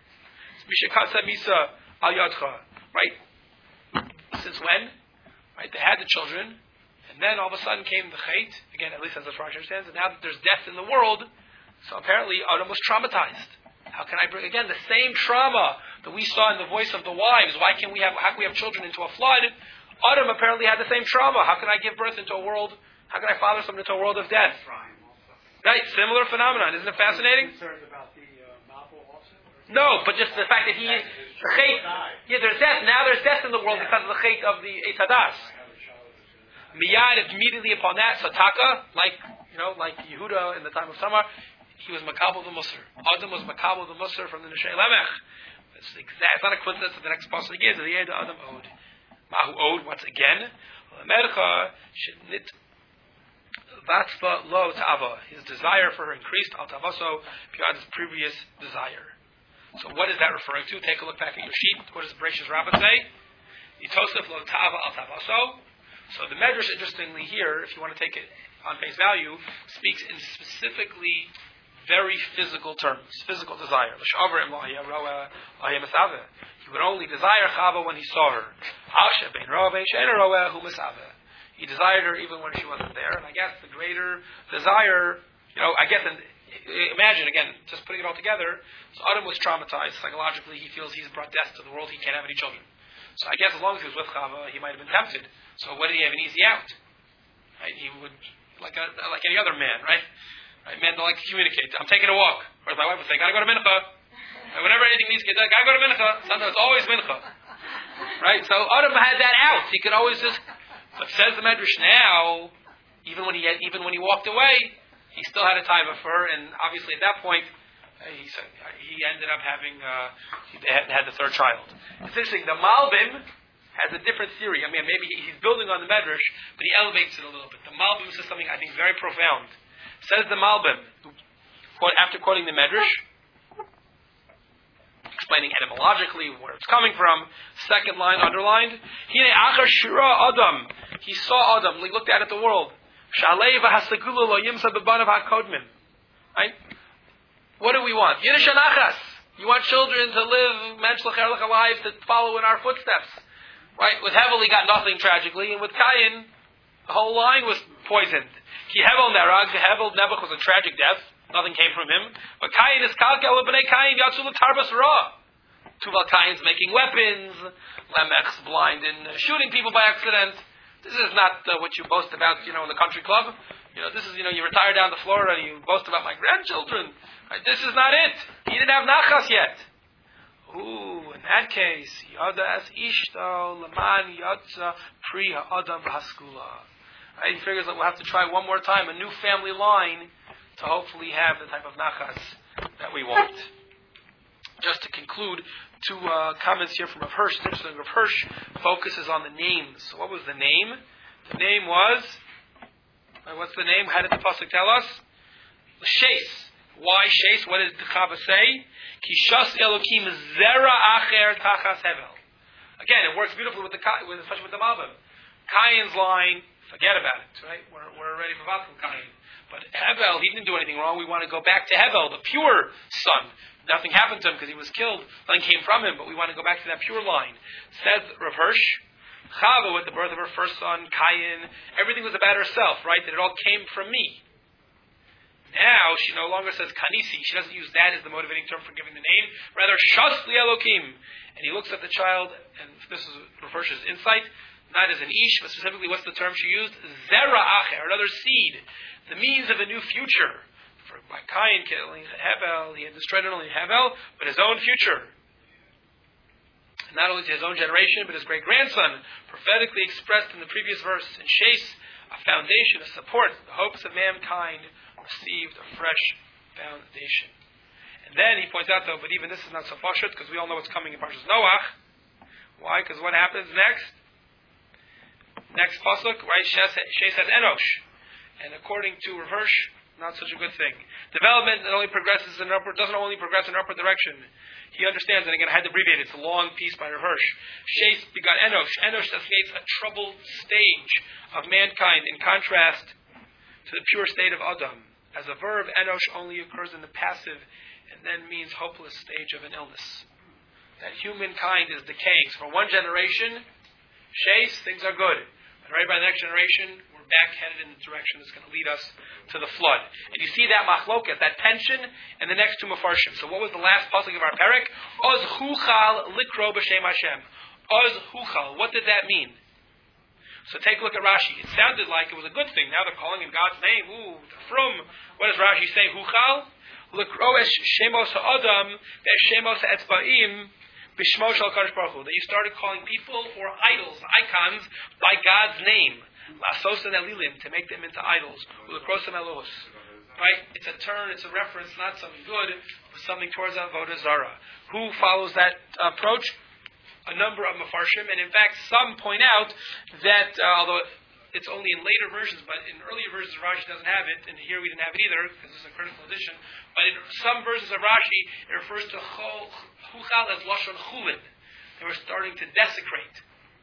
Right? Since when? Right? They had the children, and then all of a sudden came the chait. Again, at least as the Rashi understands, and now that there's death in the world, so apparently Adam was traumatized. How can I bring again the same trauma that we saw in the voice of the wives? Why can we have? How can we have children into a flood? Adam apparently had the same trauma. How can I give birth into a world? How can I father someone into a world of death? Right, similar phenomenon. Isn't it fascinating? Concerned about the uh, Malpo also? No, but just the fact that he, the chait, yeah, there's death. Now there's death in the world because of the chait of the Eitzadas. Miyad, immediately upon that, Sataka, like you know, like Yehuda in the time of Tamar, he was Makabel the Musar. Adam was Makabel the Musar from the Neshei Lemech. It's exact. It's not a coincidence that the next pasuk is the Yeda Adam Od. Mahu Od. Once again, Lamercha Shnit. Vatzva lo ta'ava. His desire for her increased al tavaso beyond his previous desire. So what is that referring to? Take a look back at your sheet. What does Bereshis Rabbah say? Yitosef lo ta'ava al tavaso. So the Medrash, interestingly here, if you want to take it on face value, speaks in specifically very physical terms. Physical desire. He would only desire Chava when he saw her. He desired her even when she wasn't there. And I guess the greater desire, you know, I guess, and imagine, again, just putting it all together, so Adam was traumatized. Psychologically, he feels he's brought death to the world. He can't have any children. So I guess as long as he was with Chava, he might have been tempted. So when did he have an easy out? Right? He would, like a, like any other man, right? Right? Men don't like to communicate. I'm taking a walk. Whereas my wife would say, gotta go to Mincha. And whenever anything needs to get done, gotta go to Mincha. Sometimes it's always Mincha. Right? So Adam had that out. He could always just, but says the Medrash now, even when he had, even when he walked away, he still had a taiva for her, and obviously at that point, uh, he said, uh, he ended up having, uh, he had, had the third child. It's interesting, the Malbim has a different theory. I mean, maybe he's building on the Medrash, but he elevates it a little bit. The Malbim says something I think very profound. Says the Malbim, after quoting the Medrash, explaining etymologically where it's coming from, second line underlined, Hine achar shira Adam. He saw Adam, he looked out at the world. Shalei v'hasagulu lo yimsa b'banav ha'kodmin. Right? What do we want? Yiddish anachas. You want children to live mensch l'cherlich alive, to follow in our footsteps. Right? With Hevel he got nothing tragically, and with Cain, the whole line was poisoned. Ki Hevel nerag, Hevel Nebuch was a tragic death. Nothing came from him. But Cain is kalkel b'nei Cain yatsu l'tarbas ra. Tuval Cain's making weapons. Lamech's blind and uh, shooting people by accident. This is not uh, what you boast about, you know, in the country club. You know, this is, you know, you retire down to Florida and you boast about my grandchildren. Right? This is not it. He didn't have nachas yet. Ooh, in that case, yada as ishto laman yatsa pri ha'adam v'haskula. Right? He figures that we'll have to try one more time, a new family line, to hopefully have the type of nachas that we want. Just to conclude, two uh, comments here from Rav Hirsch. Interesting, Rav Hirsch focuses on the names. So what was the name? The name was, uh, what's the name? How did the pasuk tell us? Shais. Why Shais? What did the Chava say? Kishas Elokim Zera Acher Tachas Hevel. Again, it works beautifully with the with, especially with the Malbim. Cain's line, forget about it, right? We're, we're ready for Vatkum Cain. But Hevel, he didn't do anything wrong. We want to go back to Hevel, the pure son. Nothing happened to him because he was killed. Nothing came from him, but we want to go back to that pure line. Says Rav Hirsch, Chava, with the birth of her first son, Cain, everything was about herself, right? That it all came from me. Now, she no longer says Kanisi. She doesn't use that as the motivating term for giving the name. Rather, Shas li Elokim. And he looks at the child, and this is Rav Hirsch's insight. not as an ish, but specifically what's the term she used? Zera acher, another seed, the means of a new future. For by Cain killing Hevel, he had destroyed not only Hevel, but his own future. And not only to his own generation, but his great grandson, prophetically expressed in the previous verse. In Shais, a foundation, a support, the hopes of mankind received a fresh foundation. And then he points out, though, but even this is not so pashut, because we all know what's coming in Parshas Noach. Why? Because what happens next? Next pasuk, right? Shei says Enosh, and according to Rav Hirsch, not such a good thing. Development not only progresses in upward, doesn't only progress in upward direction. He understands, and again, I had to abbreviate it. It's a long piece by Rav Hirsch. Shei begot Enosh. Enosh designates a troubled stage of mankind, in contrast to the pure state of Adam. As a verb, Enosh only occurs in the passive, and then means hopeless stage of an illness. That humankind is decaying. So for one generation, Shei, things are good. Right by the next generation, we're back headed in the direction that's going to lead us to the flood. And you see that machloket, that tension, in the next two mafarshim. So what was the last pasuk of our parak? Oz huchal likro b'shem Hashem. Oz huchal. What did that mean? So take a look at Rashi. It sounded like it was a good thing. Now they're calling in God's name. Ooh, from. What does Rashi say? Huchal likro es shemos ha'adam ve'shemos ha'etzba'im. Bishmo shel Kadosh Baruch Hu, that you started calling people or idols, icons, by God's name. Lasos and Elilim, to make them into idols. Ulekrosim Elohos. Right? It's a turn, it's a reference, not something good, but something towards Avodah Zarah. Who follows that approach? A number of Mefarshim, and in fact, some point out that, uh, although it's only in later versions, but in earlier versions Rashi doesn't have it, and here we didn't have it either, because this is a critical edition, but in some versions of Rashi, it refers to Chol, Chuchal as Lashon Chulin. They were starting to desecrate.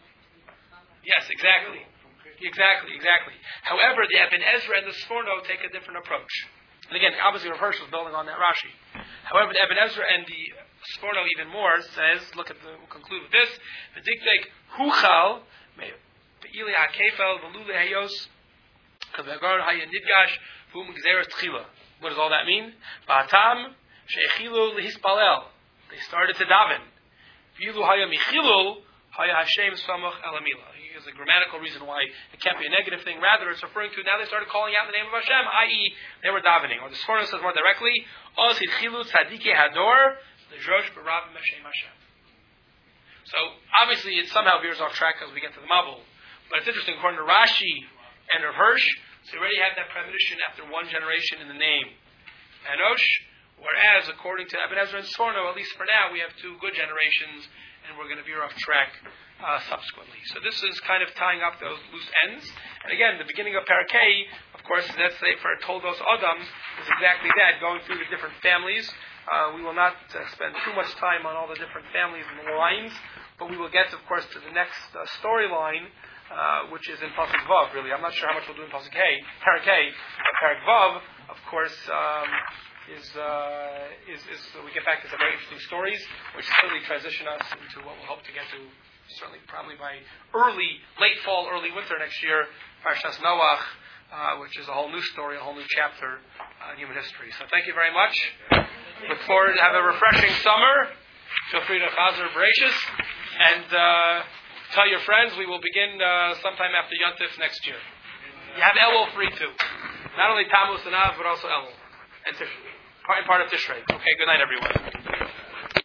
Yes, exactly. Exactly, exactly. However, the Ibn Ezra and the Sforno take a different approach. And again, obviously Rav Hirsch was building on that Rashi. However, the Ibn Ezra and the Sforno even more says, look at the, we'll conclude with this, the diktek Chuchal, Ve'ili HaKefel, Ve'lule Hayos, Kavagar Hayanidgash, Vum Gzeres Tchila. What does all that mean? Ba'atam, She'echilu Lehispalel. They started to daven. V'ilu Haya Michilul, Haya Hashem Samach Elamila. There's a grammatical reason why it can't be a negative thing. Rather, it's referring to now they started calling out the name of Hashem, that is, they were davening. Or the Sforno says more directly, Oz Hitchilu Tzadike Hador, Lejosh B'Rav Meshem Hashem. So, obviously, it somehow veers off track as we get to the Mabul. But it's interesting, according to Rashi and Rav Hirsch, so you already have that premonition after one generation in the name Enosh, whereas according to Ibn Ezra and Sforno, at least for now, we have two good generations, and we're going to veer off track uh, subsequently. So this is kind of tying up those loose ends. And again, the beginning of Parakeh, of course, that's the, for Toldos Adam, is exactly that, going through the different families. Uh, we will not uh, spend too much time on all the different families and the lines, but we will get, of course, to the next uh, storyline, Uh, which is in Pasuk Vav, really. I'm not sure how much we'll do in Pasuk Hey, Parak Hey, but Parak Vav, of course, um, is, uh, is, is, so we get back to some very interesting stories, which certainly transition us into what we'll hope to get to, certainly probably by early, late fall, early winter next year, Parshas Noach, uh, which is a whole new story, a whole new chapter uh, in human history. So thank you very much. Look forward to have a refreshing summer. Feel free to Chazer Bereshis, and uh, tell your friends we will begin uh, sometime after Yontif next year. You have Elul free too. Not only Tammuz and Av, but also Elul. And Tishrei. Part, part of Tishrei. Okay, good night everyone.